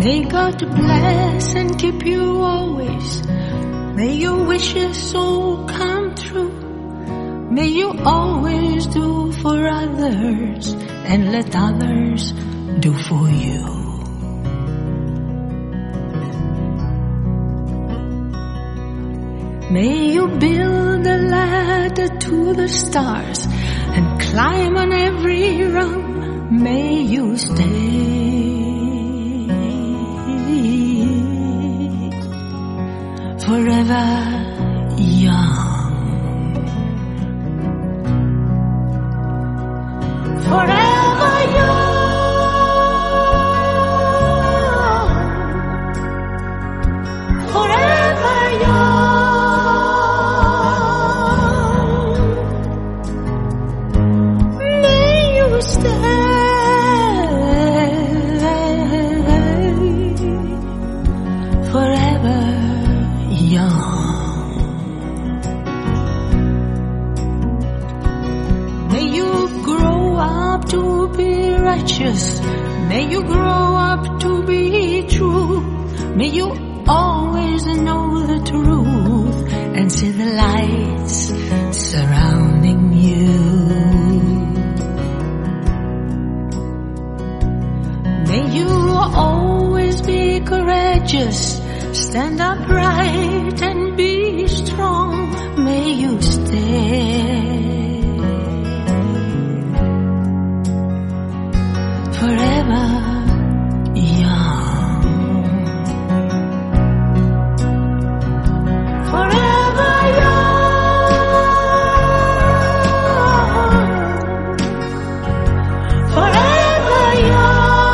May God bless and keep you always. May your wishes all come true. May you always do for others and let others do for you. May you build a ladder to the stars and climb on every rung. May you stay forever young. Forever young. Forever young. May you stay forever young. May you grow up to be righteous. May you grow up to be true. May you always know the truth and see the lights surrounding you. May you always be courageous. Stand upright and be strong. May you stay forever young. Forever young. Forever young.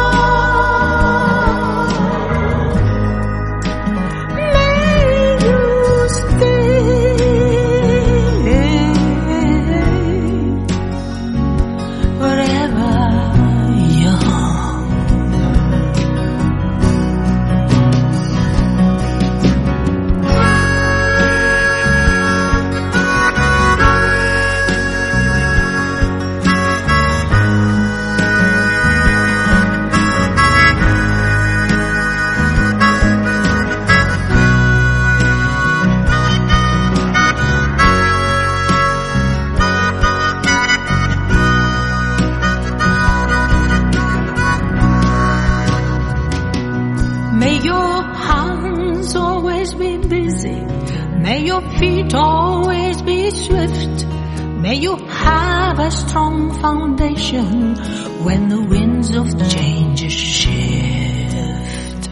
May your hands always be busy. May your feet always be swift. May you have a strong foundation when the winds of change shift.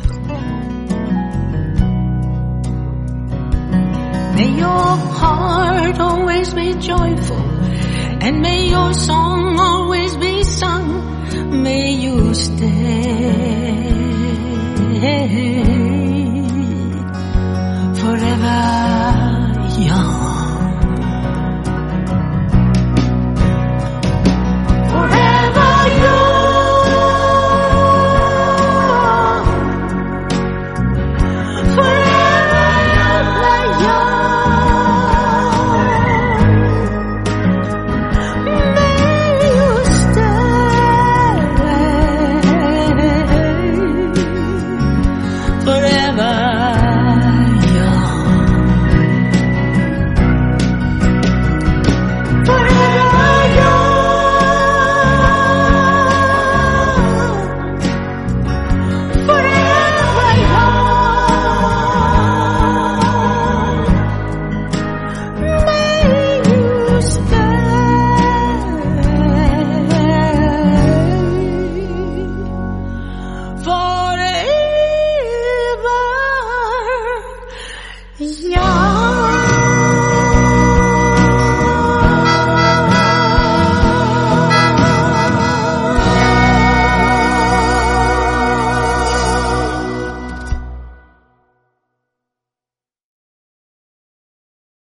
May your heart always be joyful, and may your song always be sung. May you stay